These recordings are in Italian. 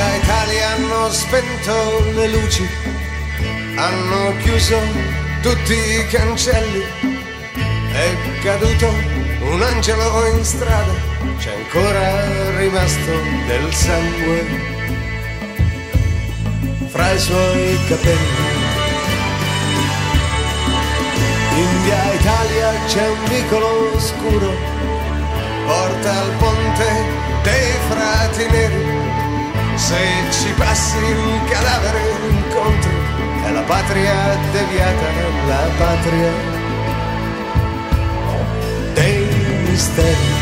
Via Italia hanno spento le luci, hanno chiuso tutti i cancelli, è caduto un angelo in strada, c'è ancora rimasto del sangue fra i suoi capelli. In Via Italia c'è un vicolo scuro, porta al ponte dei frati neri. Se ci passi il cadavere incontri, è la patria deviata, la patria dei misteri.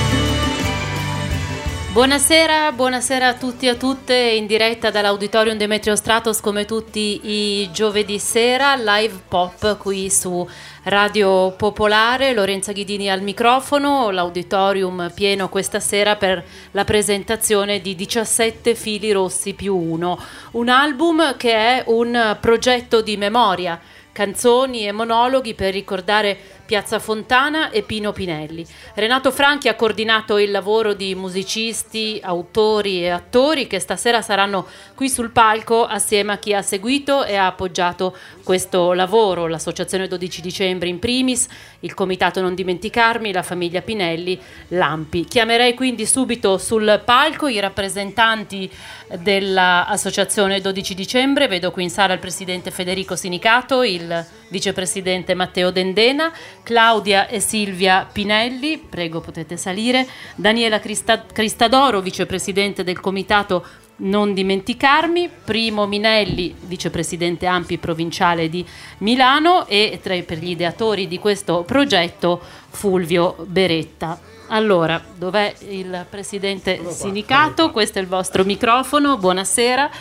Buonasera, buonasera a tutti e a tutte, in diretta dall'Auditorium Demetrio Stratos come tutti i giovedì sera, live pop qui su Radio Popolare. Lorenza Ghidini al microfono, l'auditorium pieno questa sera per la presentazione di 17 fili rossi più uno, un album che è un progetto di memoria, canzoni e monologhi per ricordare Piazza Fontana e Pino Pinelli. Renato Franchi ha coordinato il lavoro di musicisti, autori e attori che stasera saranno qui sul palco assieme a chi ha seguito e ha appoggiato questo lavoro, l'Associazione 12 dicembre in primis, il Comitato Non Dimenticarmi, la famiglia Pinelli, l'AMPI. Chiamerei quindi subito sul palco i rappresentanti dell'Associazione 12 dicembre. Vedo qui in sala il presidente Federico Sinicato, il vicepresidente Matteo Dendena, Claudia e Silvia Pinelli, prego potete salire, Daniela Cristadoro, vicepresidente del Comitato Non Dimenticarmi, Primo Minelli, vicepresidente AMPI provinciale di Milano, e per gli ideatori di questo progetto Fulvio Beretta. Allora, dov'è il presidente Sinicato? Questo è il vostro microfono, buonasera.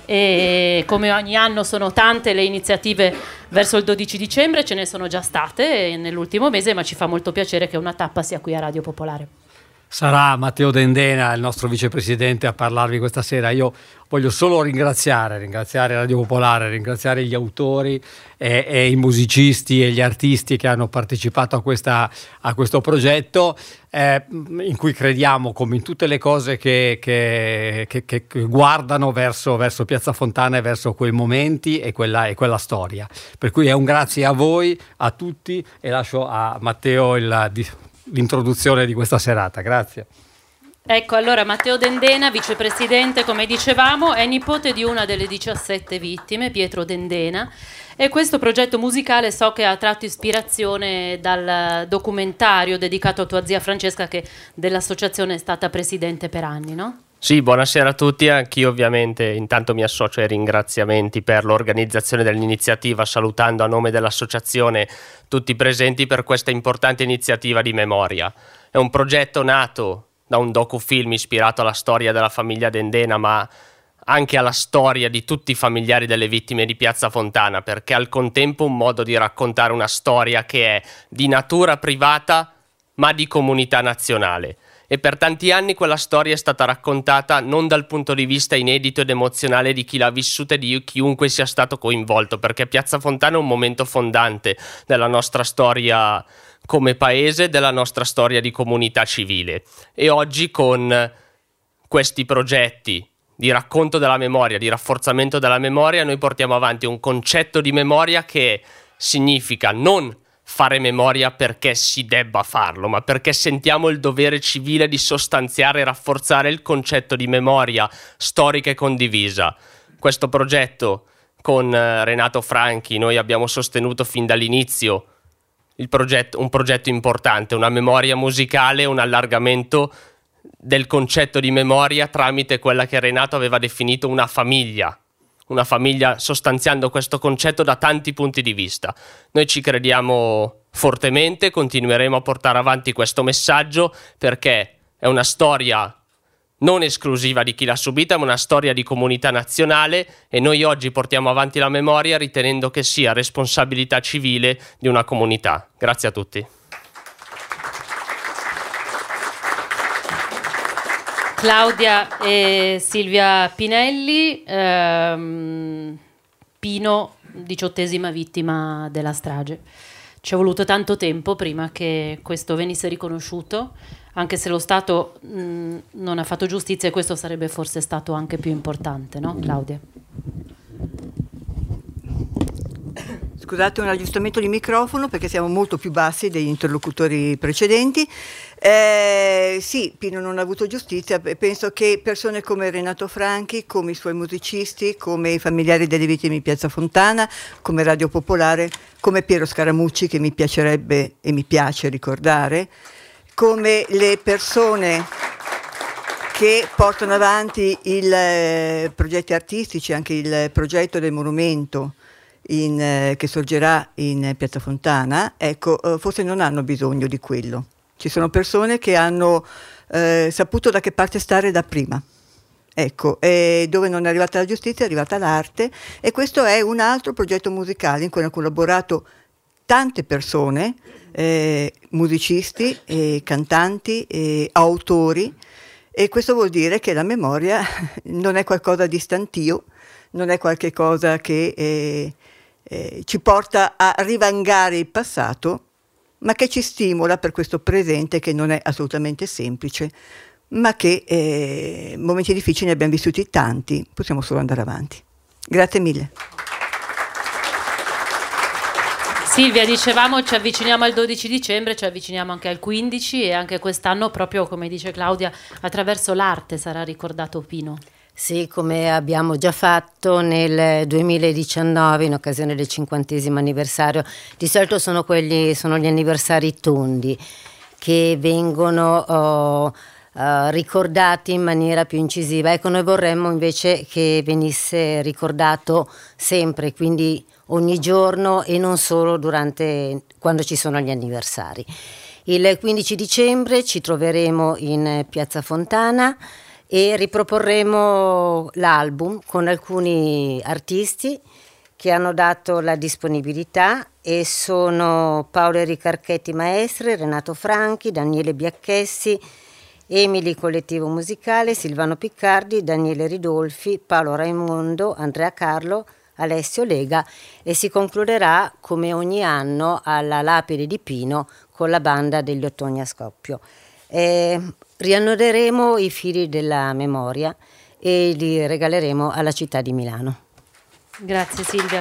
E come ogni anno sono tante le iniziative verso il 12 dicembre, ce ne sono già state nell'ultimo mese, ma ci fa molto piacere che una tappa sia qui a Radio Popolare. Sarà Matteo Dendena, il nostro vicepresidente, a parlarvi questa sera. Io voglio solo ringraziare Radio Popolare, ringraziare gli autori e i musicisti e gli artisti che hanno partecipato a questo progetto, in cui crediamo, come in tutte le cose che guardano verso Piazza Fontana e verso quei momenti e quella storia. Per cui è un grazie a voi, a tutti, e lascio a Matteo l'introduzione di questa serata. Grazie. Ecco, allora Matteo Dendena, vicepresidente, come dicevamo, è nipote di una delle 17 vittime, Pietro Dendena, e questo progetto musicale so che ha tratto ispirazione dal documentario dedicato a tua zia Francesca, che dell'associazione è stata presidente per anni, no? Sì, buonasera a tutti. Anch'io ovviamente intanto mi associo ai ringraziamenti per l'organizzazione dell'iniziativa, salutando a nome dell'associazione tutti i presenti per questa importante iniziativa di memoria. È un progetto nato da un docufilm ispirato alla storia della famiglia Dendena, ma anche alla storia di tutti i familiari delle vittime di Piazza Fontana, perché al contempo un modo di raccontare una storia che è di natura privata ma di comunità nazionale. E per tanti anni quella storia è stata raccontata non dal punto di vista inedito ed emozionale di chi l'ha vissuta e di chiunque sia stato coinvolto, perché Piazza Fontana è un momento fondante della nostra storia come paese, della nostra storia di comunità civile. E oggi con questi progetti di racconto della memoria, di rafforzamento della memoria, noi portiamo avanti un concetto di memoria che significa non fare memoria perché si debba farlo, ma perché sentiamo il dovere civile di sostanziare e rafforzare il concetto di memoria storica e condivisa. Questo progetto con Renato Franchi noi abbiamo sostenuto fin dall'inizio un progetto importante, una memoria musicale, un allargamento del concetto di memoria tramite quella che Renato aveva definito una famiglia sostanziando questo concetto da tanti punti di vista. Noi ci crediamo fortemente, continueremo a portare avanti questo messaggio perché è una storia non esclusiva di chi l'ha subita, ma una storia di comunità nazionale, e noi oggi portiamo avanti la memoria ritenendo che sia responsabilità civile di una comunità. Grazie a tutti. Claudia e Silvia Pinelli, Pino, 18ª vittima della strage. Ci è voluto tanto tempo prima che questo venisse riconosciuto. anche se lo Stato non ha fatto giustizia, e questo sarebbe forse stato anche più importante, no Claudia? Scusate, un aggiustamento di microfono perché siamo molto più bassi degli interlocutori precedenti. Sì, Pino non ha avuto giustizia. Penso che persone come Renato Franchi, come i suoi musicisti, come i familiari delle vittime di Piazza Fontana, come Radio Popolare, come Piero Scaramucci, che mi piacerebbe e mi piace ricordare, come le persone che portano avanti i progetti artistici, anche il progetto del monumento che sorgerà in Piazza Fontana, ecco, forse non hanno bisogno di quello. Ci sono persone che hanno saputo da che parte stare da prima. Ecco, e dove non è arrivata la giustizia è arrivata l'arte, e questo è un altro progetto musicale in cui hanno collaborato tante persone, musicisti, cantanti, autori, e questo vuol dire che la memoria non è qualcosa di stantio, non è qualche cosa che ci porta a rivangare il passato, ma che ci stimola per questo presente che non è assolutamente semplice, ma che momenti difficili ne abbiamo vissuti tanti, possiamo solo andare avanti. Grazie mille. Silvia, dicevamo ci avviciniamo al 12 dicembre, ci avviciniamo anche al 15, e anche quest'anno, proprio come dice Claudia, attraverso l'arte sarà ricordato Pino. Sì, come abbiamo già fatto nel 2019 in occasione del 50° anniversario. Di solito sono gli anniversari tondi che vengono ricordati in maniera più incisiva. Ecco, noi vorremmo invece che venisse ricordato sempre, quindi ogni giorno e non solo quando ci sono gli anniversari. Il 15 dicembre ci troveremo in Piazza Fontana e riproporremo l'album con alcuni artisti che hanno dato la disponibilità, e sono Paolo Enrico Archetti Maestre, Renato Franchi, Daniele Biacchessi, Emili Collettivo Musicale, Silvano Piccardi, Daniele Ridolfi, Paolo Raimondo, Andrea Carlo, Alessio Lega, e si concluderà come ogni anno alla Lapide di Pino con la banda degli Ottoni a Scoppio. Riannoderemo i fili della memoria e li regaleremo alla città di Milano. Grazie Silvia.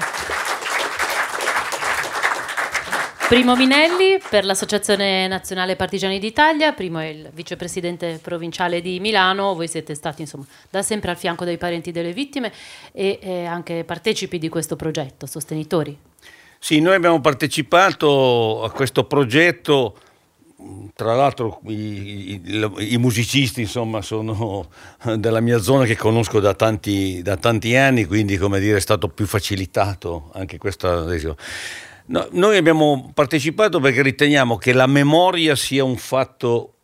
Primo Minelli per l'Associazione Nazionale Partigiani d'Italia, Primo è il vicepresidente provinciale di Milano, voi siete stati insomma da sempre al fianco dei parenti delle vittime e anche partecipi di questo progetto, sostenitori. Sì, noi abbiamo partecipato a questo progetto. Tra l'altro i musicisti insomma sono della mia zona, che conosco da tanti anni, quindi come dire è stato più facilitato anche questa adesione. No, noi abbiamo partecipato perché riteniamo che la memoria sia un fatto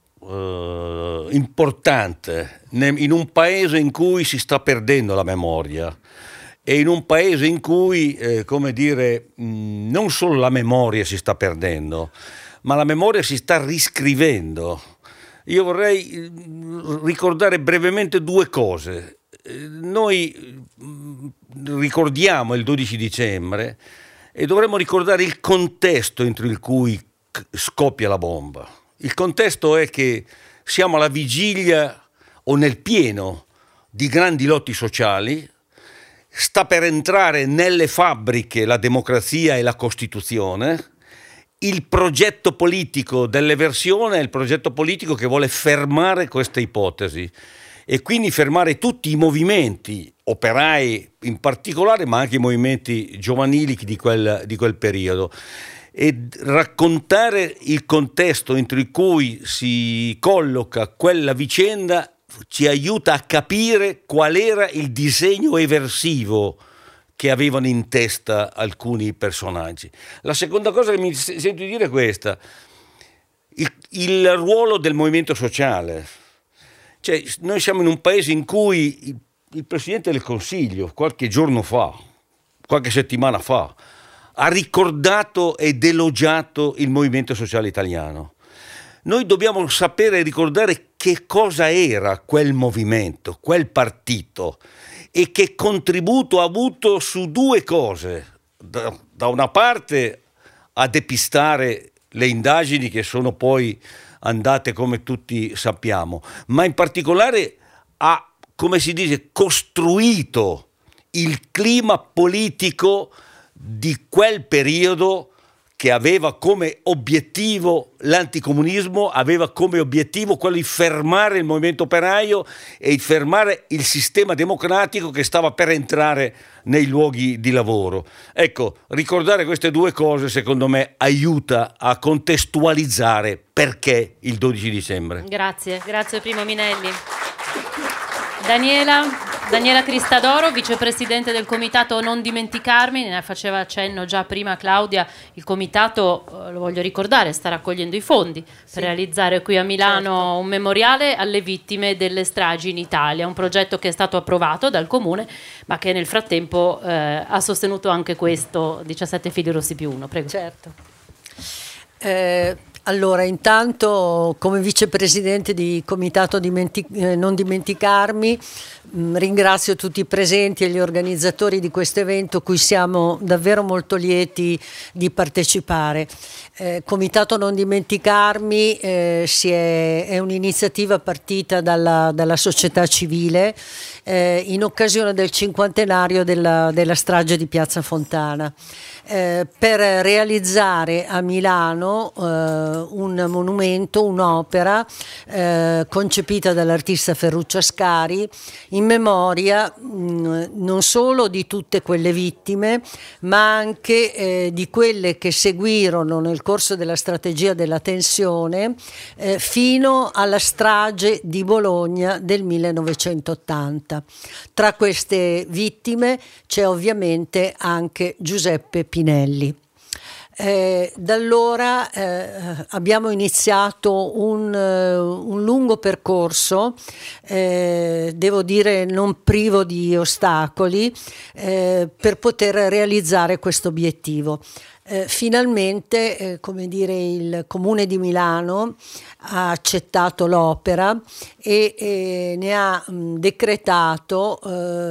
importante in un paese in cui si sta perdendo la memoria, e in un paese in cui come dire non solo la memoria si sta perdendo, ma la memoria si sta riscrivendo. Io vorrei ricordare brevemente due cose. Noi ricordiamo il 12 dicembre e dovremmo ricordare il contesto entro il cui scoppia la bomba. Il contesto è che siamo alla vigilia o nel pieno di grandi lotti sociali, sta per entrare nelle fabbriche la democrazia e la Costituzione. Il progetto politico dell'eversione è il progetto politico che vuole fermare questa ipotesi e quindi fermare tutti i movimenti operai in particolare, ma anche i movimenti giovanili di quel periodo, e raccontare il contesto entro il cui si colloca quella vicenda ci aiuta a capire qual era il disegno eversivo che avevano in testa alcuni personaggi. La seconda cosa che mi sento di dire è questa: il ruolo del movimento sociale. Cioè, noi siamo in un paese in cui il Presidente del Consiglio qualche giorno fa, qualche settimana fa, ha ricordato ed elogiato il movimento sociale italiano. Noi dobbiamo sapere e ricordare che cosa era quel movimento, quel partito, e che contributo ha avuto su due cose. Da una parte a depistare le indagini che sono poi andate come tutti sappiamo, ma in particolare ha, come si dice, costruito il clima politico di quel periodo che aveva come obiettivo l'anticomunismo, aveva come obiettivo quello di fermare il movimento operaio e di fermare il sistema democratico che stava per entrare nei luoghi di lavoro. Ecco, ricordare queste due cose secondo me aiuta a contestualizzare perché il 12 dicembre. Grazie Primo Minelli. Daniela Cristadoro, vicepresidente del comitato Non Dimenticarmi, ne faceva accenno già prima Claudia. Il comitato, lo voglio ricordare, sta raccogliendo i fondi per realizzare qui a Milano un memoriale alle vittime delle stragi in Italia, un progetto che è stato approvato dal Comune ma che nel frattempo ha sostenuto anche questo 17 Fili Rossi più uno. Prego. Certo. Allora, intanto come vicepresidente di comitato Non Dimenticarmi ringrazio tutti i presenti e gli organizzatori di questo evento, cui siamo davvero molto lieti di partecipare. Comitato Non Dimenticarmi è un'iniziativa partita dalla società civile in occasione del cinquantenario della strage di Piazza Fontana, per realizzare a Milano un monumento, un'opera concepita dall'artista Ferruccio Ascari in memoria non solo di tutte quelle vittime, ma anche di quelle che seguirono nel corso della strategia della tensione fino alla strage di Bologna del 1980. Tra queste vittime c'è ovviamente anche Giuseppe Pinelli. Da allora abbiamo iniziato un lungo percorso, devo dire non privo di ostacoli, per poter realizzare questo obiettivo. Finalmente, il Comune di Milano ha accettato l'opera e ne ha decretato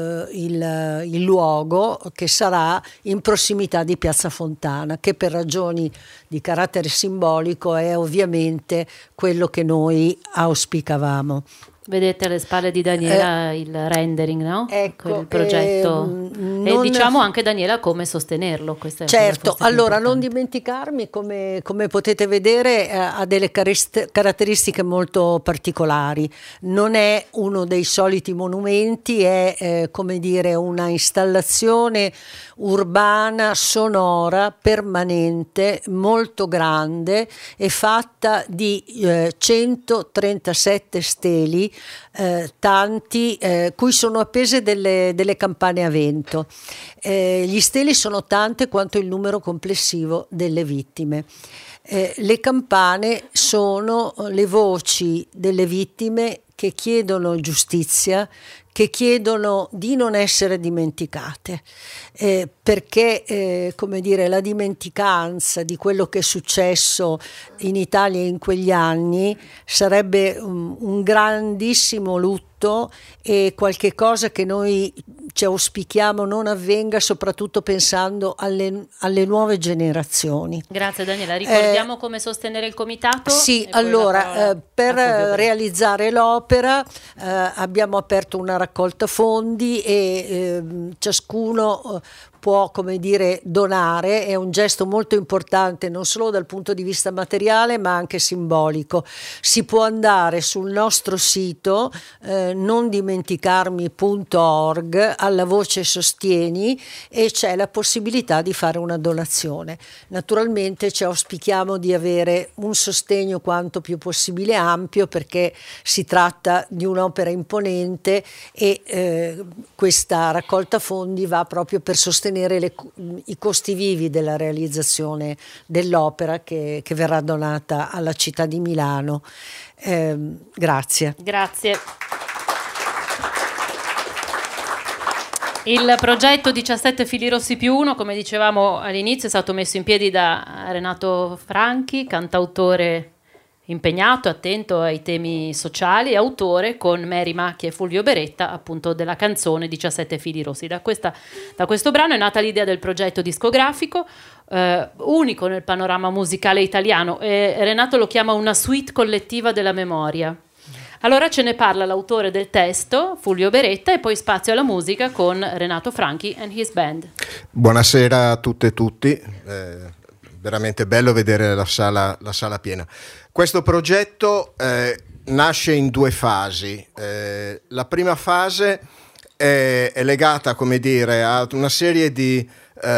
il luogo, che sarà in prossimità di Piazza Fontana, che per ragioni di carattere simbolico è ovviamente quello che noi auspicavamo. Vedete alle spalle di Daniela il rendering, no? Ecco, il progetto. E diciamo anche, Daniela, come sostenerlo. Certo, allora Non Dimenticarmi, come potete vedere, ha delle caratteristiche molto particolari. Non è uno dei soliti monumenti, è una installazione urbana, sonora, permanente, molto grande e fatta di 137 steli, tanti, cui sono appese delle campane a vento. Gli steli sono tante quanto il numero complessivo delle vittime. Le campane sono le voci delle vittime che chiedono giustizia, che chiedono di non essere dimenticate, perché la dimenticanza di quello che è successo in Italia in quegli anni sarebbe un grandissimo lutto e qualche cosa che noi ci auspichiamo non avvenga, soprattutto pensando alle nuove generazioni. Grazie Daniela, ricordiamo come sostenere il comitato? Sì, allora per realizzare l'opera abbiamo aperto una raccolta fondi e ciascuno può donare. È un gesto molto importante non solo dal punto di vista materiale ma anche simbolico. Si può andare sul nostro sito nondimenticarmi.org alla voce sostieni e c'è la possibilità di fare una donazione. Naturalmente ci auspichiamo di avere un sostegno quanto più possibile ampio, perché si tratta di un'opera imponente e questa raccolta fondi va proprio per sostenere i costi vivi della realizzazione dell'opera che verrà donata alla città di Milano. Grazie. Il progetto 17 Fili Rossi più uno, come dicevamo all'inizio, è stato messo in piedi da Renato Franchi, cantautore impegnato, attento ai temi sociali, autore con Mary Macchia e Fulvio Beretta appunto della canzone 17 fili rossi. Da questo brano è nata l'idea del progetto discografico, unico nel panorama musicale italiano, e Renato lo chiama una suite collettiva della memoria. Allora ce ne parla l'autore del testo, Fulvio Beretta, e poi spazio alla musica con Renato Franchi and his band. Buonasera a tutte e tutti, veramente bello vedere la sala piena. Questo progetto nasce in 2 fasi. La prima fase è legata, come dire, a una serie di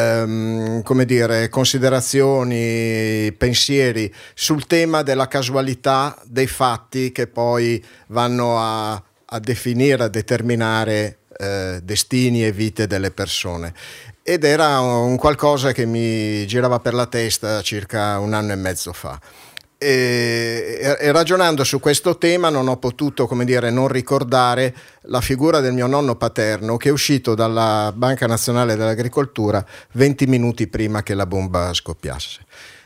considerazioni, pensieri sul tema della casualità dei fatti che poi vanno a definire, a determinare destini e vite delle persone. Ed era un qualcosa che mi girava per la testa circa 1 anno e mezzo fa. E ragionando su questo tema non ho potuto, come dire, non ricordare la figura del mio nonno paterno, che è uscito dalla Banca Nazionale dell'Agricoltura 20 minuti prima che la bomba scoppiasse.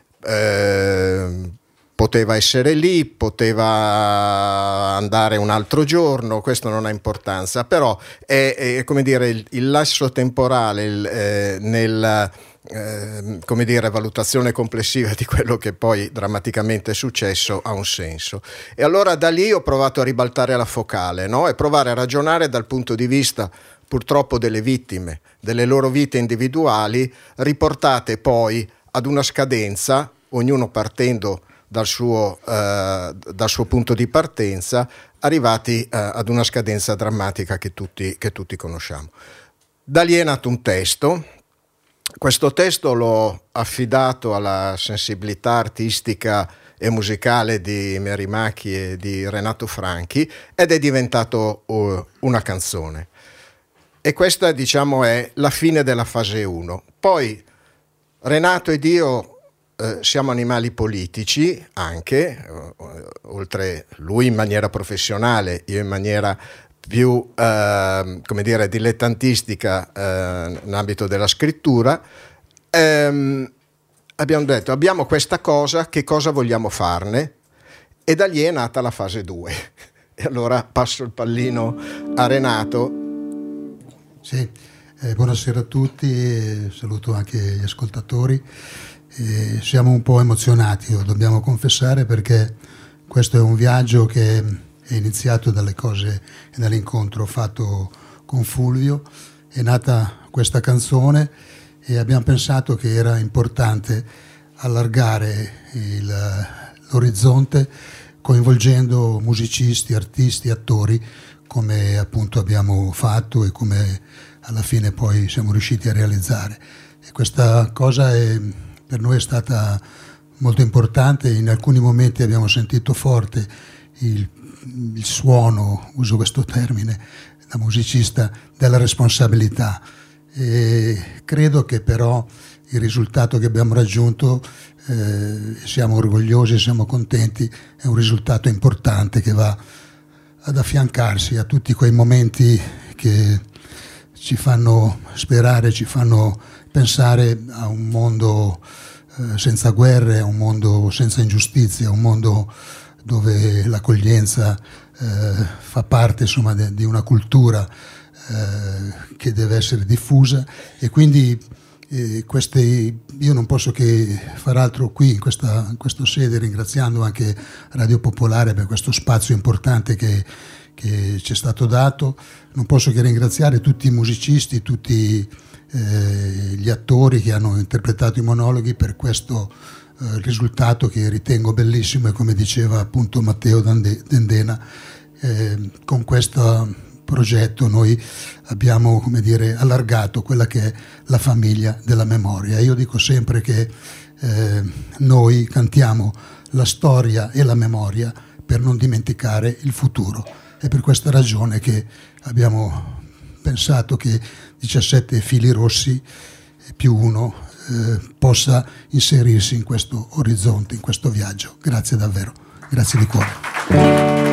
Poteva essere lì, poteva andare un altro giorno, questo non ha importanza, però è come dire il lasso temporale nel come dire, valutazione complessiva di quello che poi drammaticamente è successo ha un senso. E allora da lì ho provato a ribaltare la focale, no? E provare a ragionare dal punto di vista purtroppo delle vittime, delle loro vite individuali, riportate poi ad una scadenza, ognuno partendo dal suo punto di partenza, arrivati ad una scadenza drammatica che tutti conosciamo. Da lì è nato un testo. Questo testo l'ho affidato alla sensibilità artistica e musicale di Mary Macchia e di Renato Franchi ed è diventato una canzone. E questa, diciamo, è la fine della fase 1. Poi Renato ed io siamo animali politici anche, oltre lui in maniera professionale, io in maniera più come dire dilettantistica nell'ambito della scrittura. Abbiamo detto, abbiamo questa cosa, che cosa vogliamo farne? E da lì è nata la fase 2. E allora passo il pallino a Renato. Sì, buonasera a tutti, saluto anche gli ascoltatori. Siamo un po' emozionati, lo dobbiamo confessare, perché questo è un viaggio che è iniziato dalle cose e dall'incontro fatto con Fulvio. È nata questa canzone e abbiamo pensato che era importante allargare l'orizzonte coinvolgendo musicisti, artisti, attori, come appunto abbiamo fatto e come alla fine poi siamo riusciti a realizzare. E questa cosa per noi è stata molto importante. In alcuni momenti abbiamo sentito forte il suono, uso questo termine da musicista, della responsabilità, e credo che però il risultato che abbiamo raggiunto, siamo orgogliosi, siamo contenti, è un risultato importante che va ad affiancarsi a tutti quei momenti che ci fanno sperare, ci fanno pensare a un mondo senza guerre, a un mondo senza ingiustizie, a un mondo dove l'accoglienza fa parte, insomma, di una cultura che deve essere diffusa. E quindi io non posso che far altro qui in questa sede, ringraziando anche Radio Popolare per questo spazio importante che ci è stato dato. Non posso che ringraziare tutti i musicisti, tutti gli attori che hanno interpretato i monologhi per questo risultato che ritengo bellissimo. E come diceva appunto Matteo D'Endena, con questo progetto noi abbiamo, come dire, allargato quella che è la famiglia della memoria. Io dico sempre che noi cantiamo la storia e la memoria per non dimenticare il futuro. È per questa ragione che abbiamo pensato che 17 fili rossi più uno possa inserirsi in questo orizzonte, in questo viaggio. Grazie davvero, grazie di cuore.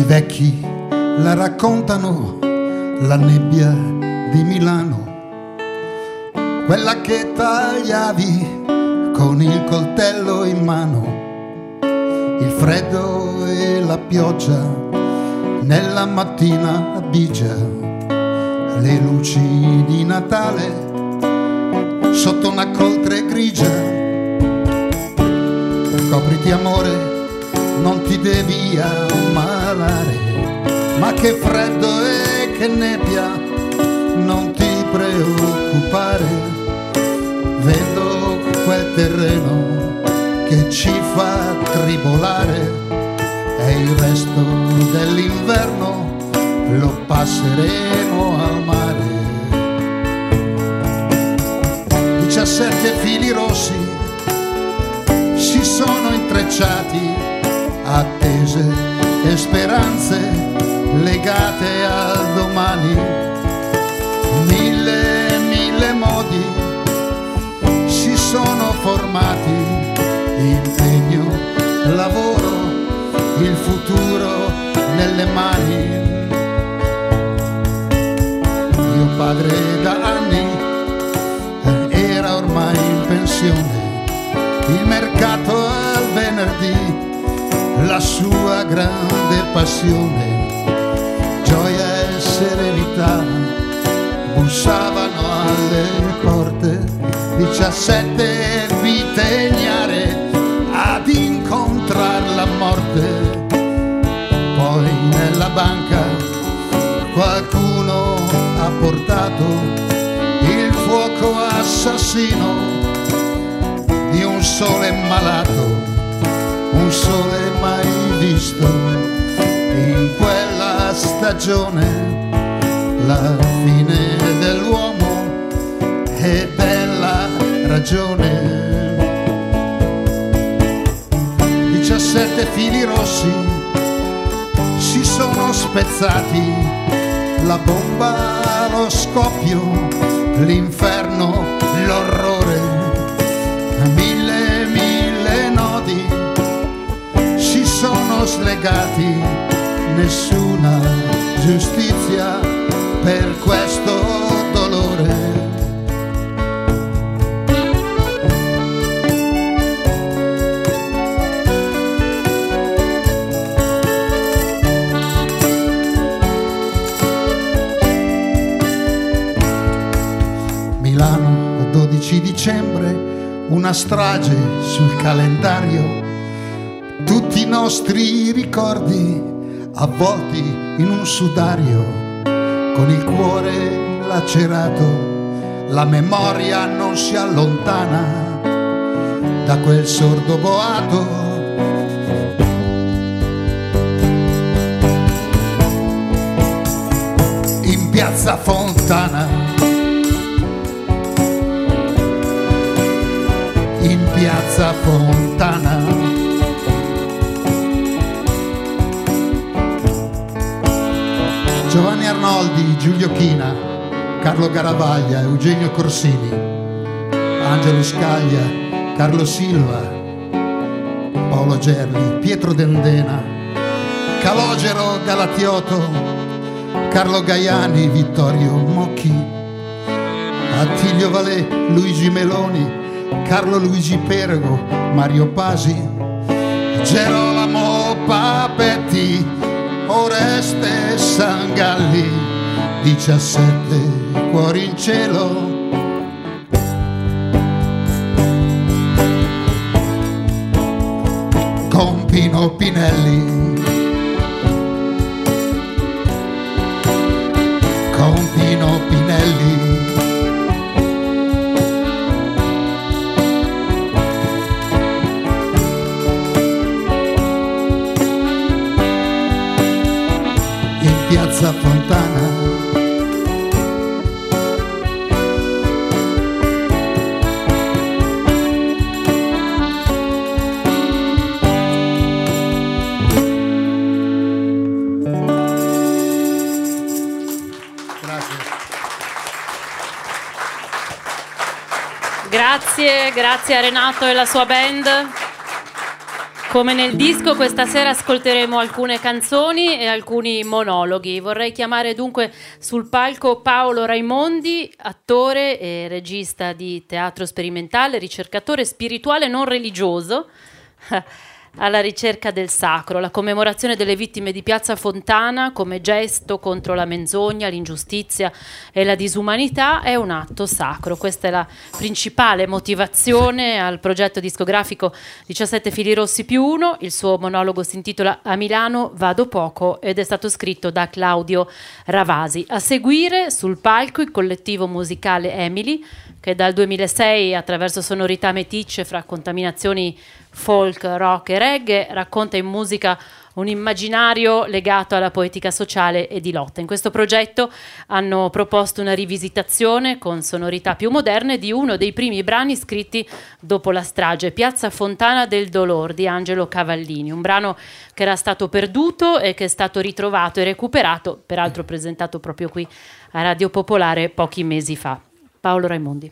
I vecchi la raccontano, la nebbia di Milano, quella che tagliavi con il coltello in mano, il freddo e la pioggia nella mattina bigia, le luci di Natale sotto una coltre grigia. Copriti amore, non ti devi ammalare, ma che freddo e che nebbia, non ti preoccupare, vedo quel terreno che ci fa tribolare e il resto dell'inverno lo passeremo al mare. 17 fili rossi si sono intrecciati, attese e speranze legate al domani, mille modi si sono formati, impegno, lavoro, il futuro nelle mani. Mio padre da anni era ormai in pensione, il mercato al venerdì la sua grande passione, gioia e serenità bussavano alle porte, 17 vite ignare ad incontrar la morte. Poi nella banca qualcuno ha portato il fuoco assassino di un sole malato, un sole mai visto in quella stagione, la fine dell'uomo e della ragione. 17 fili rossi si sono spezzati, la bomba, lo scoppio, l'inferno, l'orrore, mille nodi si sono slegati, nessuna giustizia per questo dolore. Milano, 12 dicembre, una strage sul calendario, tutti i nostri ricordi avvolti in un sudario, con il cuore lacerato, la memoria non si allontana da quel sordo boato. In piazza Fontana, in piazza Fontana, Giovanni Arnoldi, Giulio China, Carlo Garavaglia, Eugenio Corsini, Angelo Scaglia, Carlo Silva, Paolo Gerli, Pietro Dendena, Calogero Galatiotto, Carlo Gaiani, Vittorio Mocchi, Attilio Valè, Luigi Meloni, Carlo Luigi Perego, Mario Pasi, Gerolamo Papetti, Oreste Sangalli, 17 cuori in cielo. Con Pino Pinelli, con Pino Pinelli. Piazza Fontana, grazie a Renato e la sua band. Come nel disco, questa sera ascolteremo alcune canzoni e alcuni monologhi. Vorrei chiamare dunque sul palco Paolo Raimondi, attore e regista di teatro sperimentale, ricercatore spirituale non religioso, alla ricerca del sacro. La commemorazione delle vittime di Piazza Fontana come gesto contro la menzogna, l'ingiustizia e la disumanità è un atto sacro. Questa è la principale motivazione al progetto discografico 17 fili rossi più uno. Il suo monologo si intitola A Milano vado poco ed è stato scritto da Claudio Ravasi. A seguire sul palco il collettivo musicale Emily, che dal 2006 attraverso sonorità meticce fra contaminazioni folk, rock e reggae racconta in musica un immaginario legato alla poetica sociale e di lotta. In questo progetto hanno proposto una rivisitazione con sonorità più moderne di uno dei primi brani scritti dopo la strage, Piazza Fontana del Dolor di Angelo Cavallini, un brano che era stato perduto e che è stato ritrovato e recuperato, peraltro presentato proprio qui a Radio Popolare pochi mesi fa. Paolo Raimondi.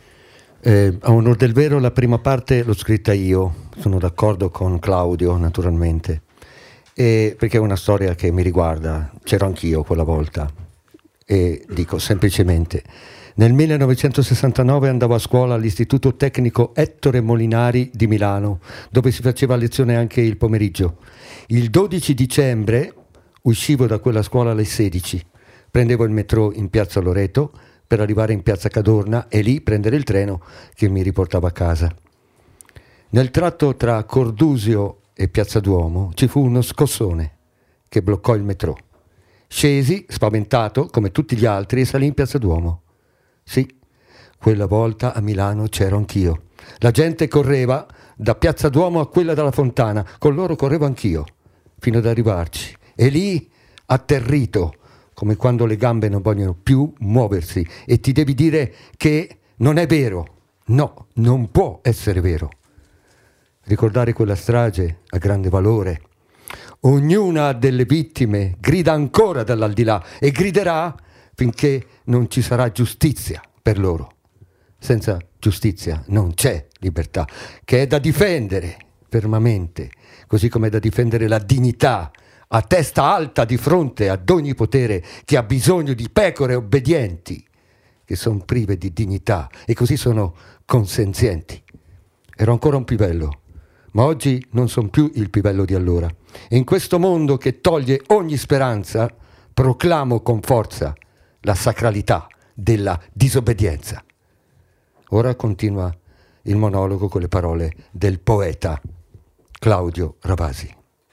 A onor del vero la prima parte l'ho scritta io, sono d'accordo con Claudio naturalmente, perché è una storia che mi riguarda, c'ero anch'io quella volta e dico semplicemente, nel 1969 andavo a scuola all'Istituto Tecnico Ettore Molinari di Milano, dove si faceva lezione anche il pomeriggio. Il 12 dicembre uscivo da quella scuola alle 16, prendevo il metro in Piazza Loreto per arrivare in Piazza Cadorna e lì prendere il treno che mi riportava a casa. Nel tratto tra Cordusio e Piazza Duomo ci fu uno scossone che bloccò il metro. Scesi, spaventato, come tutti gli altri, e salì in Piazza Duomo. Sì, quella volta a Milano c'ero anch'io. La gente correva da Piazza Duomo a quella della Fontana, con loro correvo anch'io, fino ad arrivarci. E lì, atterrito, come quando le gambe non vogliono più muoversi e ti devi dire che non è vero. No, non può essere vero. Ricordare quella strage ha grande valore. Ognuna delle vittime grida ancora dall'aldilà e griderà finché non ci sarà giustizia per loro. Senza giustizia non c'è libertà, che è da difendere fermamente, così come è da difendere la dignità a testa alta di fronte ad ogni potere che ha bisogno di pecore obbedienti che sono prive di dignità e così sono consenzienti. Ero ancora un pivello, ma oggi non sono più il pivello di allora. E in questo mondo che toglie ogni speranza proclamo con forza la sacralità della disobbedienza. Ora continua il monologo con le parole del poeta Claudio Ravasi.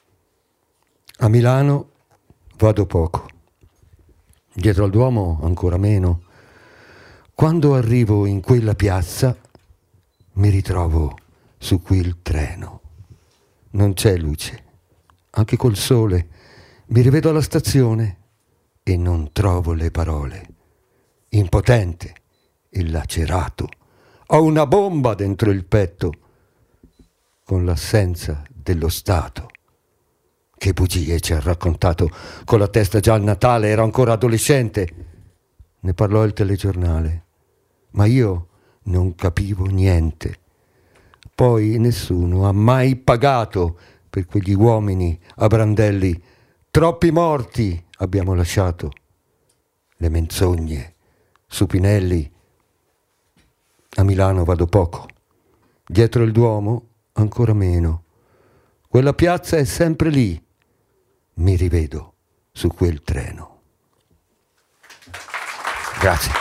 A Milano vado poco, dietro al Duomo ancora meno. Quando arrivo in quella piazza mi ritrovo su quel treno. Non c'è luce, anche col sole. Mi rivedo alla stazione e non trovo le parole. Impotente e lacerato, ho una bomba dentro il petto, con l'assenza dello Stato. Che bugie ci ha raccontato, con la testa già al Natale, ero ancora adolescente. Ne parlò il telegiornale, ma io non capivo niente. Poi nessuno ha mai pagato per quegli uomini a brandelli. Troppi morti abbiamo lasciato. Le menzogne su Pinelli. A Milano vado poco, dietro il Duomo ancora meno. Quella piazza è sempre lì. Mi rivedo su quel treno. Grazie.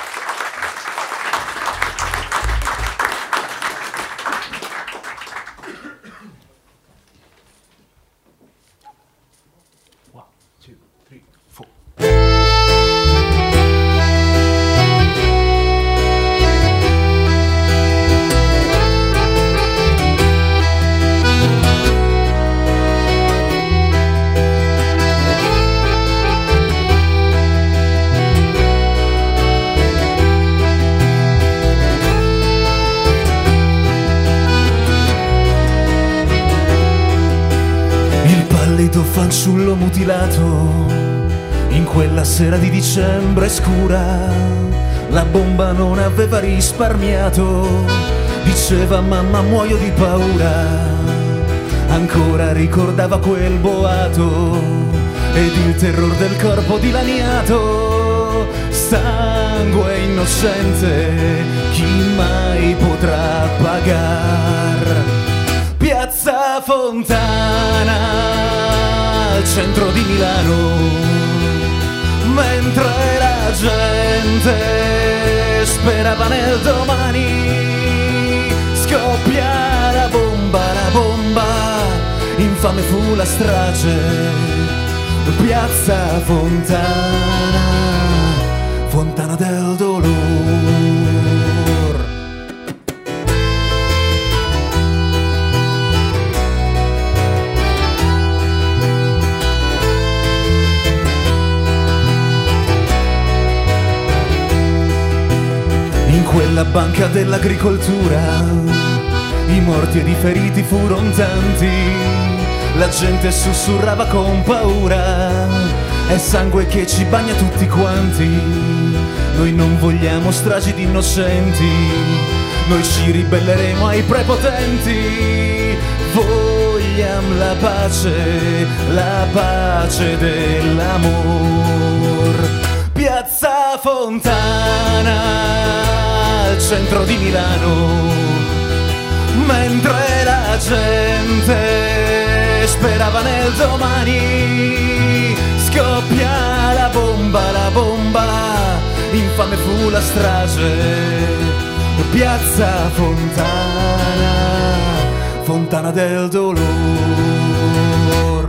Fanciullo mutilato in quella sera di dicembre scura, la bomba non aveva risparmiato, diceva mamma muoio di paura. ancora ricordava quel boato ed il terror del corpo dilaniato. Sangue innocente, chi mai potrà pagar? Piazza Fontana, al centro di Milano, mentre la gente sperava nel domani, scoppia la bomba, infame fu la strage. Piazza Fontana, fontana del dolore. In quella banca dell'agricoltura i morti ed i feriti furono tanti. La gente sussurrava con paura, è sangue che ci bagna tutti quanti. Noi non vogliamo stragi di innocenti, noi ci ribelleremo ai prepotenti. Vogliamo la pace dell'amor. Piazza Fontana, al centro di Milano, mentre la gente sperava nel domani, scoppia la bomba, infame fu la strage. Piazza Fontana, fontana del dolore.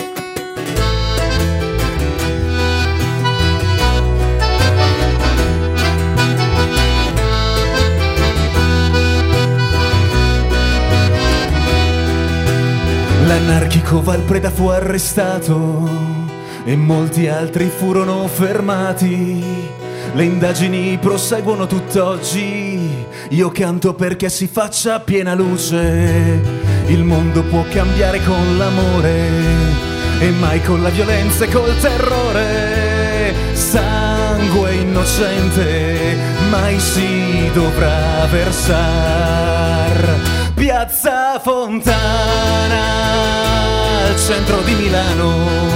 L'anarchico Valpreda fu arrestato e molti altri furono fermati. Le indagini proseguono tutt'oggi. Io canto perché si faccia piena luce. Il mondo può cambiare con l'amore e mai con la violenza e col terrore. Sangue innocente mai si dovrà versar. Piazza Fontana, al centro di Milano,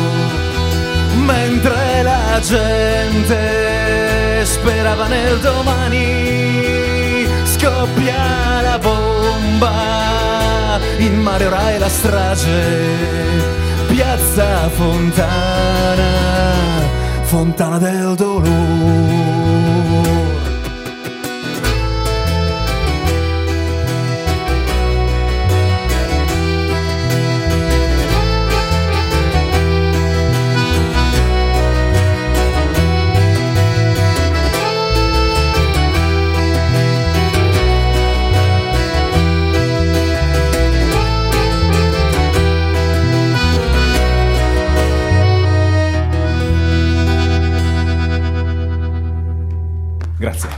mentre la gente sperava nel domani, scoppia la bomba, in mare ora è la strage. Piazza Fontana, fontana del dolore. Grazie.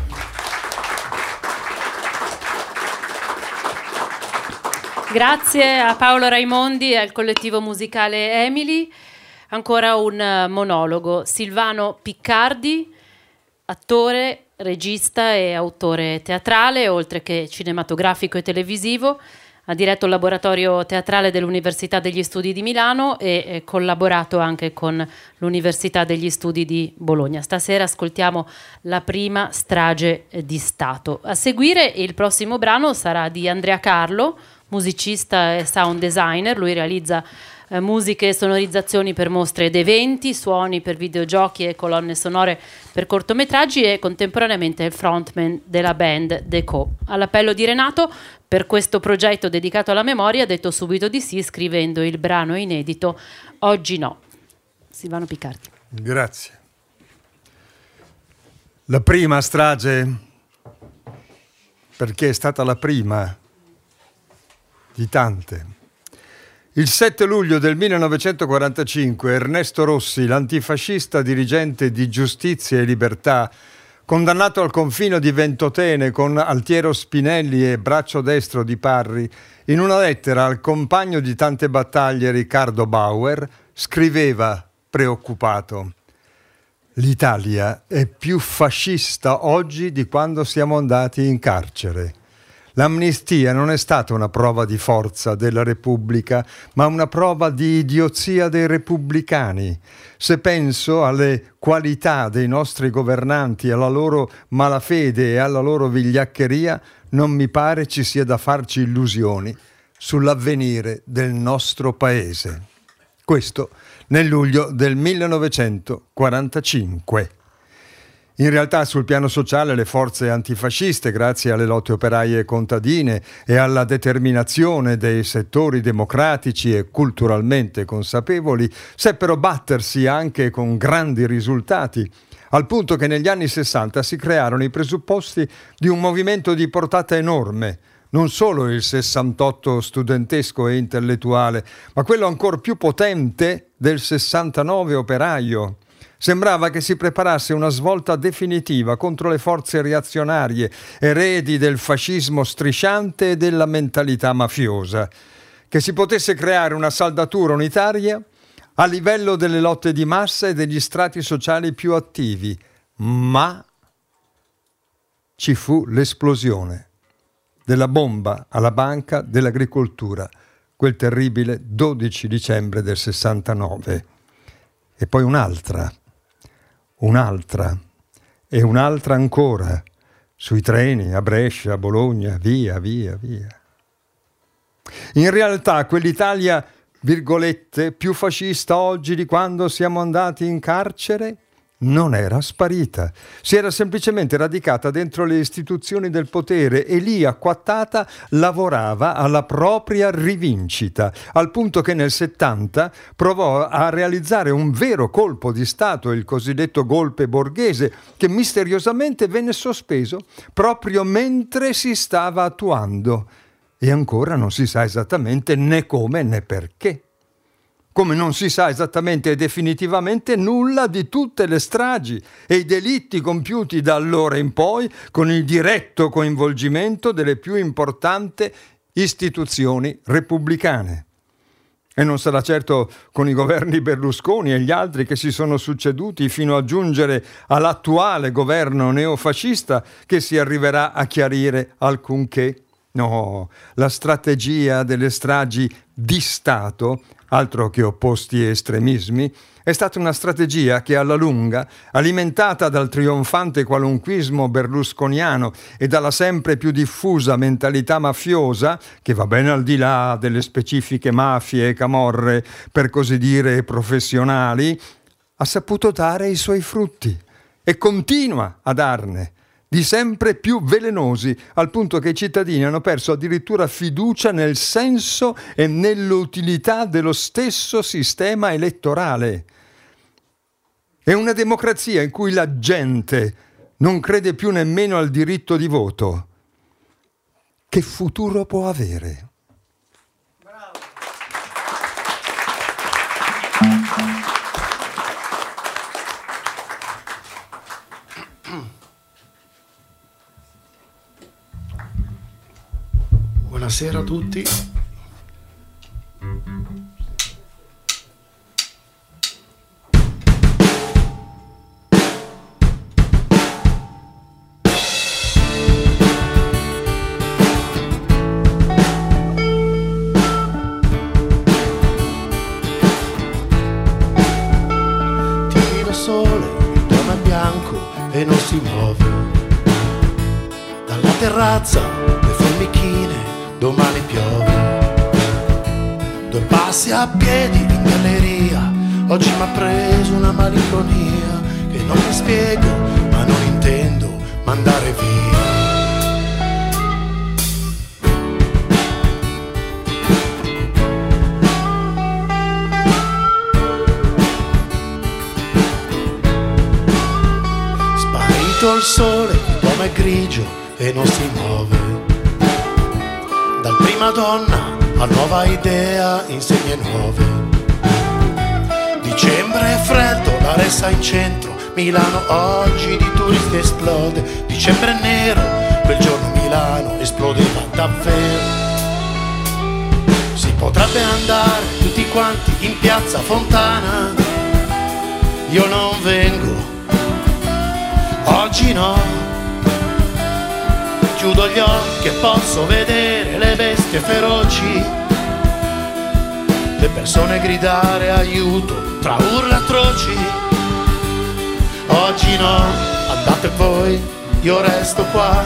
Grazie a Paolo Raimondi e al collettivo musicale Emily. Ancora un monologo. Silvano Piccardi, attore, regista e autore teatrale, oltre che cinematografico e televisivo. Ha diretto il laboratorio teatrale dell'Università degli Studi di Milano e collaborato anche con l'Università degli Studi di Bologna. Stasera ascoltiamo La prima strage di Stato. A seguire il prossimo brano sarà di Andrea Carlo, musicista e sound designer. Lui realizza musiche e sonorizzazioni per mostre ed eventi, suoni per videogiochi e colonne sonore per cortometraggi e contemporaneamente il frontman della band Deco. All'appello di Renato, per questo progetto dedicato alla memoria, ha detto subito di sì, scrivendo il brano inedito Oggi no. Silvano Piccardi. Grazie. La prima strage, perché è stata la prima di tante. Il 7 luglio del 1945 Ernesto Rossi, l'antifascista dirigente di Giustizia e Libertà, condannato al confino di Ventotene con Altiero Spinelli e braccio destro di Parri, in una lettera al compagno di tante battaglie Riccardo Bauer, scriveva preoccupato: l'Italia è più fascista oggi di quando siamo andati in carcere. L'amnistia non è stata una prova di forza della Repubblica, ma una prova di idiozia dei repubblicani. Se penso alle qualità dei nostri governanti, alla loro malafede e alla loro vigliaccheria, non mi pare ci sia da farci illusioni sull'avvenire del nostro paese. Questo nel luglio del 1945. In realtà sul piano sociale le forze antifasciste, grazie alle lotte operaie e contadine e alla determinazione dei settori democratici e culturalmente consapevoli, seppero battersi anche con grandi risultati, al punto che negli anni 60 si crearono i presupposti di un movimento di portata enorme, non solo il 68 studentesco e intellettuale, ma quello ancor più potente del 69 operaio. Sembrava che si preparasse una svolta definitiva contro le forze reazionarie, eredi del fascismo strisciante e della mentalità mafiosa, che si potesse creare una saldatura unitaria a livello delle lotte di massa e degli strati sociali più attivi. Ma ci fu l'esplosione della bomba alla Banca dell'Agricoltura, quel terribile 12 dicembre del 69. E poi un'altra e un'altra ancora, sui treni a Brescia, a Bologna, via. In realtà quell'Italia, virgolette, più fascista oggi di quando siamo andati in carcere, non era sparita, si era semplicemente radicata dentro le istituzioni del potere e lì, acquattata, lavorava alla propria rivincita, al punto che nel 70 provò a realizzare un vero colpo di Stato, il cosiddetto golpe borghese, che misteriosamente venne sospeso proprio mentre si stava attuando, e ancora non si sa esattamente né come né perché. Come non si sa esattamente e definitivamente nulla di tutte le stragi e i delitti compiuti da allora in poi con il diretto coinvolgimento delle più importanti istituzioni repubblicane. E non sarà certo con i governi Berlusconi e gli altri che si sono succeduti fino a giungere all'attuale governo neofascista che si arriverà a chiarire alcunché. No, la strategia delle stragi di Stato, altro che opposti estremismi, è stata una strategia che alla lunga, alimentata dal trionfante qualunquismo berlusconiano e dalla sempre più diffusa mentalità mafiosa, che va ben al di là delle specifiche mafie e camorre, per così dire professionali, ha saputo dare i suoi frutti e continua a darne, di sempre più velenosi, al punto che i cittadini hanno perso addirittura fiducia nel senso e nell'utilità dello stesso sistema elettorale. È una democrazia in cui la gente non crede più nemmeno al diritto di voto. Che futuro può avere? Buonasera a tutti. Tira sole, il giorno è bianco e non si muove. Dalla terrazza le formichine, domani piove. 2 passi a piedi in galleria, oggi m'ha preso una malinconia che non mi spiego, ma non intendo mandare via. Sparito il sole, l'uomo è grigio e non si muove. Dal prima donna a nuova idea, insegne nuove. Dicembre è freddo, la ressa in centro, Milano oggi di turisti esplode. Dicembre è nero, quel giorno Milano esplodeva davvero. Si potrebbe andare tutti quanti in piazza Fontana, io non vengo, oggi no. Chiudo gli occhi e posso vedere le bestie feroci, le persone gridare aiuto tra urla atroci. Oggi no, andate voi, io resto qua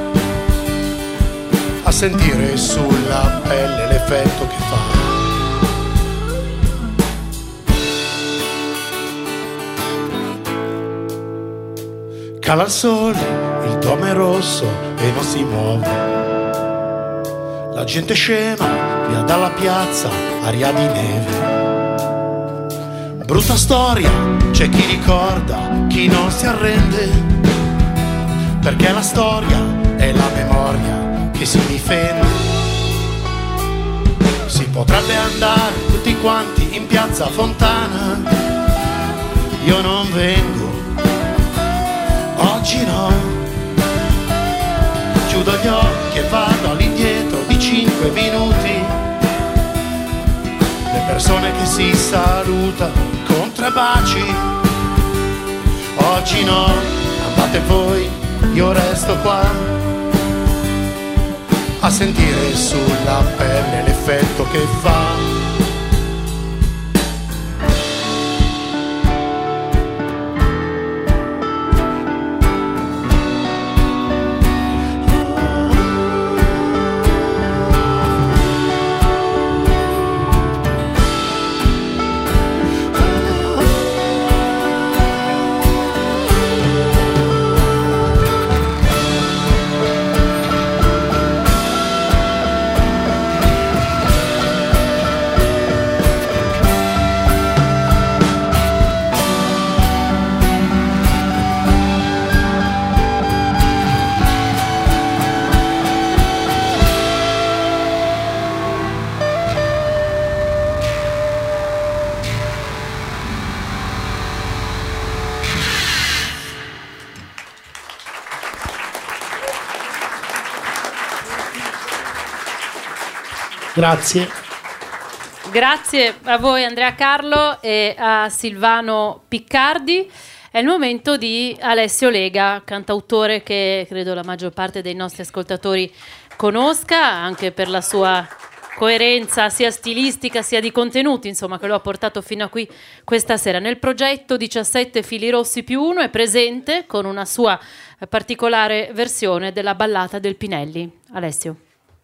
a sentire sulla pelle l'effetto che fa. Cala il sole, il dome è rosso e non si muove. La gente scema, via dalla piazza, aria di neve. Brutta storia, c'è chi ricorda, chi non si arrende, perché la storia è la memoria che si difende. Si potrebbe andare tutti quanti in piazza Fontana, io non vengo, oggi no. Chiudo gli occhi e vado all'indietro di 5 minuti. Le persone che si salutano con 3 baci. Oggi no, andate voi, io resto qua a sentire sulla pelle l'effetto che fa. Grazie. Grazie a voi Andrea Carlo e a Silvano Piccardi. È il momento di Alessio Lega, cantautore che credo la maggior parte dei nostri ascoltatori conosca, anche per la sua coerenza sia stilistica sia di contenuti, insomma, che lo ha portato fino a qui questa sera. Nel progetto 17 fili rossi più uno è presente con una sua particolare versione della ballata del Pinelli. Alessio.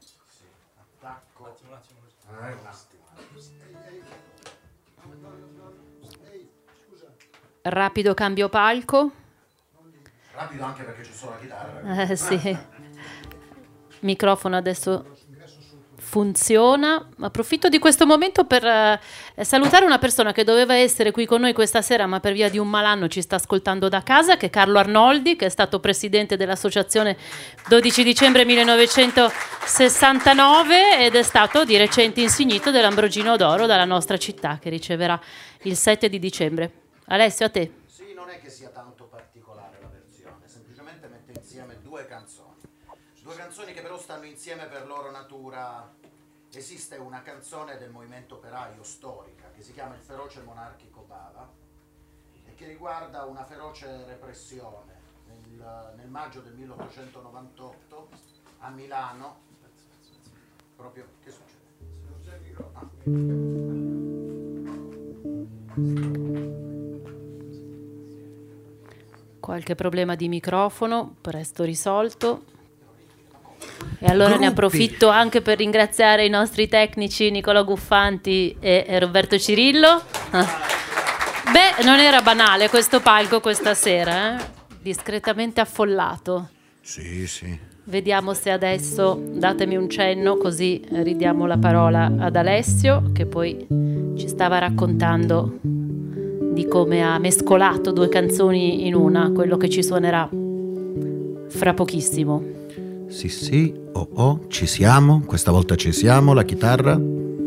Rapido cambio palco. Rapido anche perché c'è solo la chitarra. Sì. Microfono adesso funziona. Approfitto di questo momento per salutare una persona che doveva essere qui con noi questa sera, ma per via di un malanno ci sta ascoltando da casa, che è Carlo Arnoldi, che è stato presidente dell'associazione 12 dicembre 1969 ed è stato di recente insignito dell'Ambrogino d'Oro dalla nostra città, che riceverà il 7 di dicembre. Alessio, a te. Sì, non è che sia tanto particolare la versione, semplicemente mette insieme 2 canzoni. 2 canzoni che però stanno insieme per loro natura. Esiste una canzone del movimento operaio storica che si chiama Il feroce monarchico Bava e che riguarda una feroce repressione nel maggio del 1898 a Milano. Proprio, che succede? Qualche problema di microfono, presto risolto. E allora ne approfitto anche per ringraziare i nostri tecnici Nicolò Guffanti e Roberto Cirillo. Beh, non era banale questo palco questa sera, discretamente affollato. Sì, sì. Vediamo se adesso, datemi un cenno, così ridiamo la parola ad Alessio, che poi ci stava raccontando di come ha mescolato 2 canzoni in una, quello che ci suonerà fra pochissimo. Sì, ci siamo, questa volta ci siamo, la chitarra.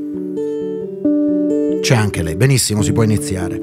C'è anche lei, benissimo, si può iniziare.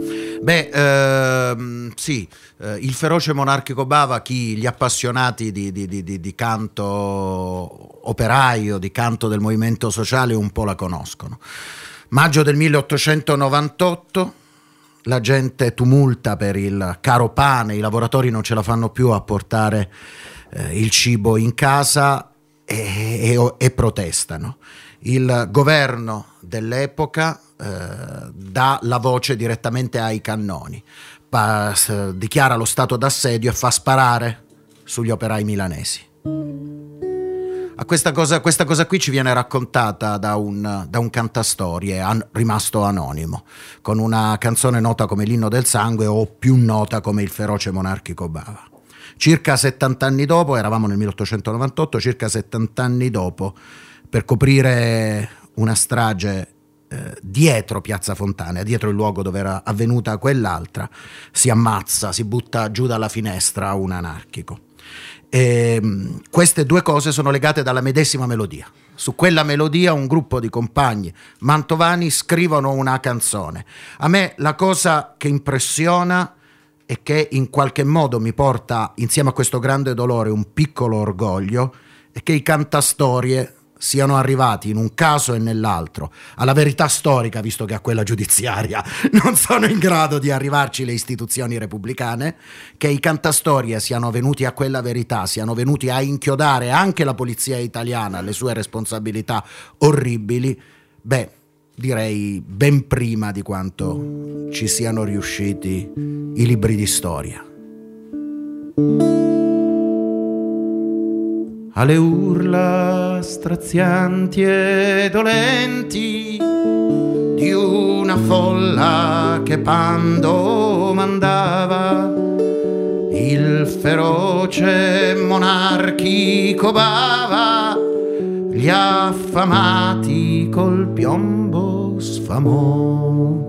Sì, il feroce monarchico Bava, gli appassionati di canto operaio, di canto del movimento sociale un po' la conoscono. Maggio del 1898, la gente tumulta per il caro pane, i lavoratori non ce la fanno più a portare il cibo in casa e protestano. Il governo dell'epoca dà la voce direttamente ai cannoni, dichiara lo stato d'assedio e fa sparare sugli operai milanesi. Questa cosa qui ci viene raccontata da un cantastorie rimasto anonimo, con una canzone nota come l'Inno del Sangue o più nota come Il feroce monarchico bava. Circa 70 anni dopo, eravamo nel 1898, circa 70 anni dopo, per coprire una strage dietro Piazza Fontana, dietro il luogo dove era avvenuta quell'altra, si ammazza, si butta giù dalla finestra un anarchico. E queste due cose sono legate dalla medesima melodia. Su quella melodia un gruppo di compagni mantovani scrivono una canzone. A me la cosa che impressiona e che in qualche modo mi porta insieme a questo grande dolore un piccolo orgoglio è che i cantastorie siano arrivati in un caso e nell'altro alla verità storica, visto che a quella giudiziaria non sono in grado di arrivarci le istituzioni repubblicane, che i cantastorie siano venuti a quella verità, siano venuti a inchiodare anche la polizia italiana alle sue responsabilità orribili, direi ben prima di quanto ci siano riusciti i libri di storia. Alle urla strazianti e dolenti di una folla che pando mandava, il feroce monarchico bava, gli affamati col piombo sfamò.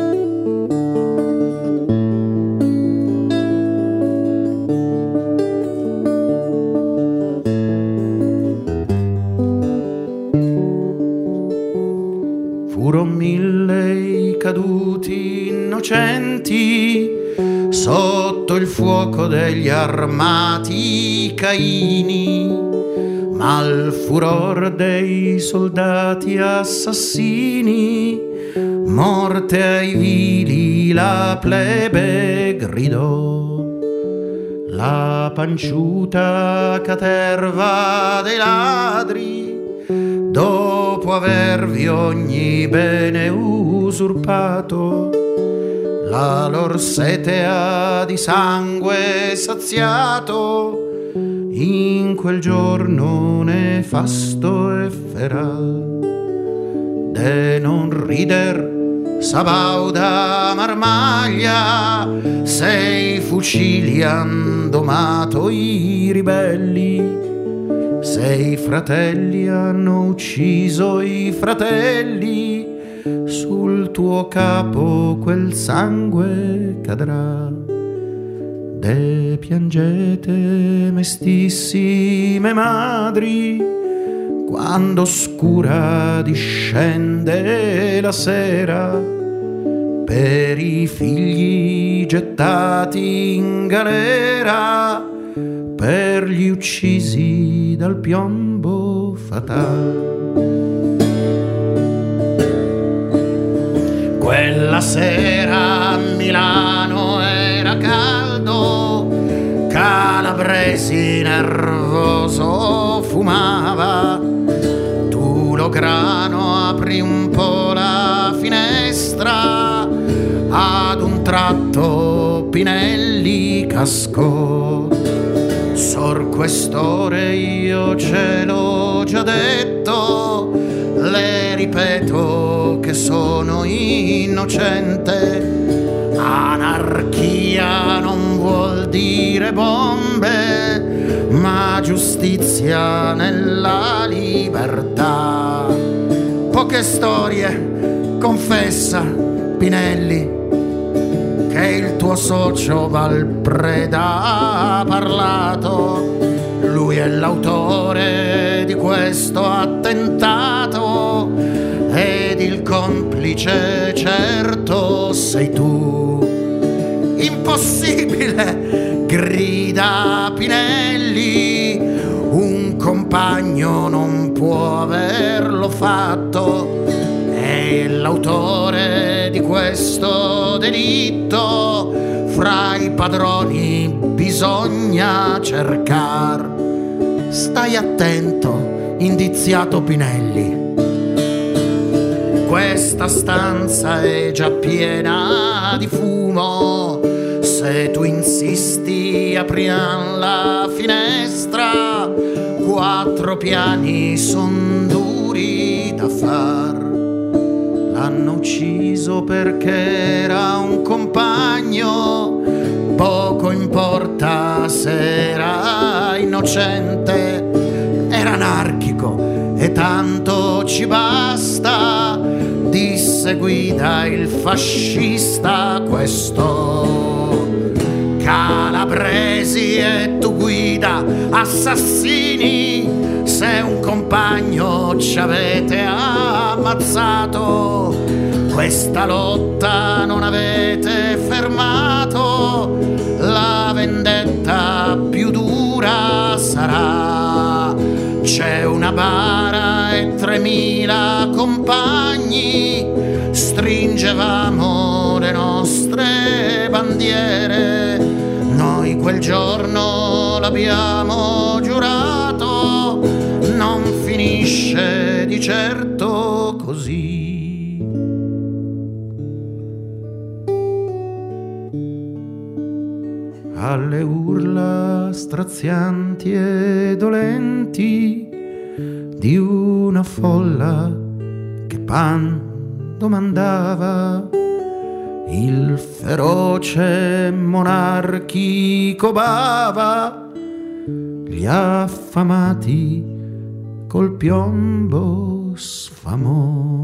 Furono 1000 i caduti innocenti sotto il fuoco degli armati caini, ma al furor dei soldati assassini morte ai vili la plebe gridò. La panciuta caterva dei ladri, dopo avervi ogni bene usurpato, la lor sete ha di sangue saziato, in quel giorno nefasto e feral. De non rider sabauda marmaglia, sei fucili han domato i ribelli, sei fratelli hanno ucciso i fratelli, sul tuo capo quel sangue cadrà. De piangete mestissime madri, quando scura discende la sera, per i figli gettati in galera, per gli uccisi dal piombo fatale. Quella sera a Milano era caldo, Calabresi nervoso fumava, tu lo grano apri un po' la finestra, ad un tratto Pinelli cascò. Sor Questore, io ce l'ho già detto, le ripeto che sono innocente. Anarchia non vuol dire bombe, ma giustizia nella libertà. Poche storie, confessa Pinelli, che il tuo socio Valpreda ha parlato. Lui è l'autore di questo attentato ed il complice certo sei tu. Impossibile, grida Pinelli, un compagno non può averlo fatto. È l'autore di questo delitto, fra i padroni bisogna cercar. stai attento, indiziato Pinelli. Questa stanza è già piena di fumo, se tu insisti apriamo la finestra, 4 piani son duri da far. L'hanno ucciso perché era un compagno, poco importa se era innocente, era anarchico e tanto ci basta, disse Guida il fascista. Questo Calabresi e tu Guida assassini, se un compagno ci avete ammazzato, questa lotta non avete fermato, la vendetta più dura sarà. C'è una bara e 3000 compagni, stringevamo le nostre bandiere, noi quel giorno l'abbiamo giurato, non finisce di certo così. Alle urla strazianti e dolenti di una folla che pan domandava, il feroce monarchico bava gli affamati col piombo sfamò.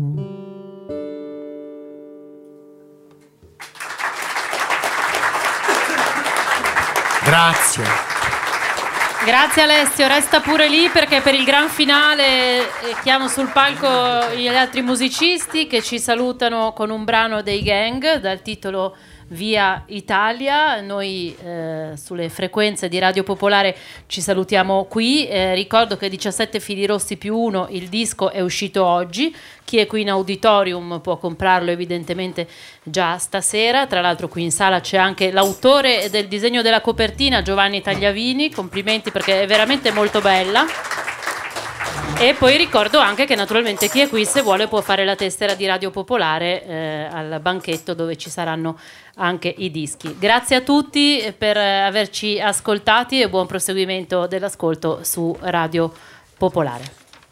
Grazie. Grazie Alessio, resta pure lì perché per il gran finale chiamo sul palco gli altri musicisti che ci salutano con un brano dei Gang dal titolo Via Italia. Noi sulle frequenze di Radio Popolare ci salutiamo qui. Ricordo che 17 fili rossi più 1 il disco è uscito oggi. Chi è qui in auditorium può comprarlo evidentemente già stasera. Tra l'altro qui in sala c'è anche l'autore del disegno della copertina, Giovanni Tagliavini. Complimenti perché è veramente molto bella. E poi ricordo anche che naturalmente chi è qui se vuole può fare la tessera di Radio Popolare al banchetto dove ci saranno anche i dischi. Grazie a tutti per averci ascoltati e buon proseguimento dell'ascolto su Radio Popolare.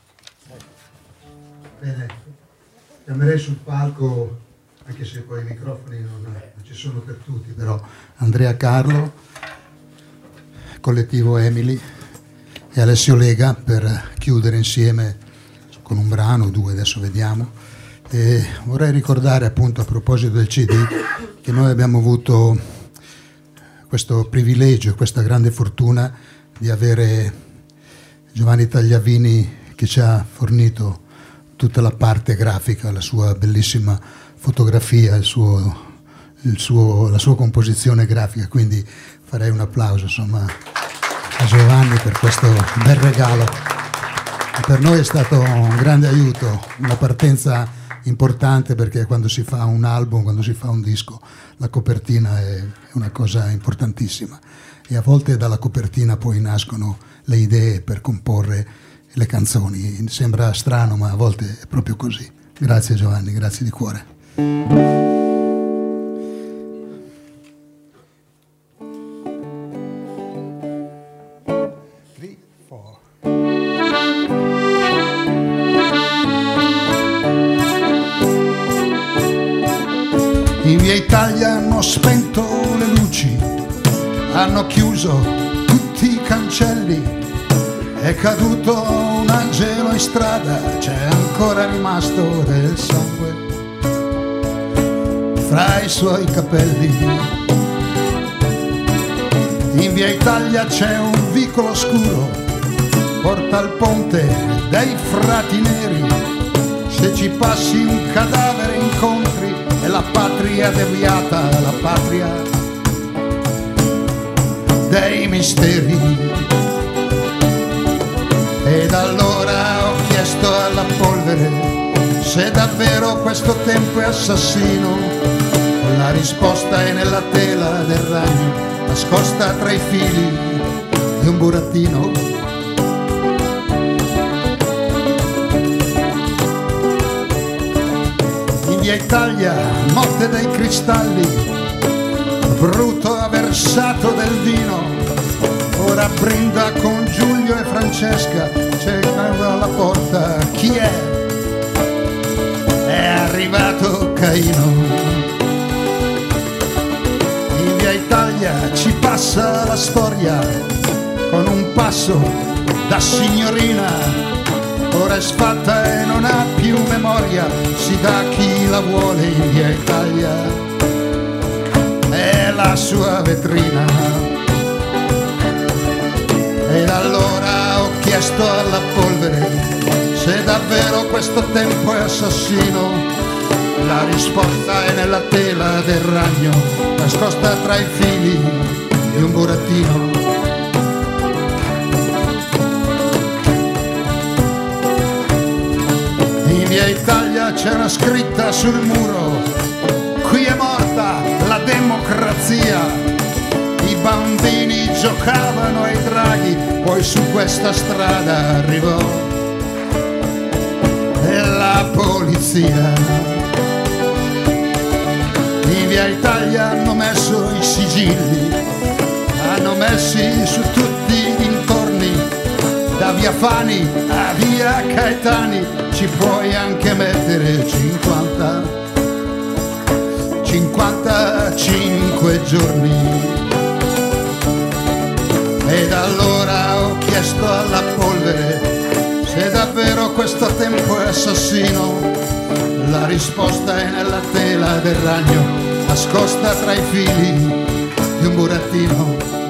Bene, chiamerei sul palco, anche se poi i microfoni non ci sono per tutti, però Andrea Carlo, collettivo Emily, e Alessio Lega per chiudere insieme con un brano o 2, adesso vediamo. E vorrei ricordare appunto a proposito del CD che noi abbiamo avuto questo privilegio, questa grande fortuna di avere Giovanni Tagliavini che ci ha fornito tutta la parte grafica, la sua bellissima fotografia, la sua composizione grafica, quindi farei un applauso insomma a Giovanni per questo bel regalo. E per noi è stato un grande aiuto, una partenza importante perché quando si fa un album, quando si fa un disco, la copertina è una cosa importantissima e a volte dalla copertina poi nascono le idee per comporre le canzoni. Sembra strano ma a volte è proprio così. Grazie Giovanni, grazie di cuore. In via Italia hanno spento le luci, hanno chiuso tutti i cancelli, è caduto un angelo in strada, c'è ancora rimasto del sangue fra i suoi capelli. In via Italia c'è un vicolo scuro, porta al ponte dei frati neri, se ci passi un cadavere incontri, è la patria deviata, la patria dei misteri. Ed allora ho chiesto alla polvere se davvero questo tempo è assassino. La risposta è nella tela del ragno, nascosta tra i fili di un burattino. Italia, notte dei cristalli, brutto avversato del vino, ora brinda con Giulio e Francesca, cercano alla porta, chi è? È arrivato Caino. In via Italia ci passa la storia, con un passo da signorina, ora è sfatta e non ha più memoria, si dà chi la vuole in via Italia, è la sua vetrina. Ed allora ho chiesto alla polvere se davvero questo tempo è assassino, la risposta è nella tela del ragno, nascosta tra i fili di un burattino. In via Italia c'è una scritta sul muro, qui è morta la democrazia, i bambini giocavano ai draghi, poi su questa strada arrivò la polizia. In via Italia hanno messo i sigilli, hanno messi su tutti i dintorni, da via Fani a via Caetani ci puoi anche mettere 55 giorni. Ed allora ho chiesto alla polvere se davvero questo tempo è assassino, la risposta è nella tela del ragno, nascosta tra i fili di un burattino.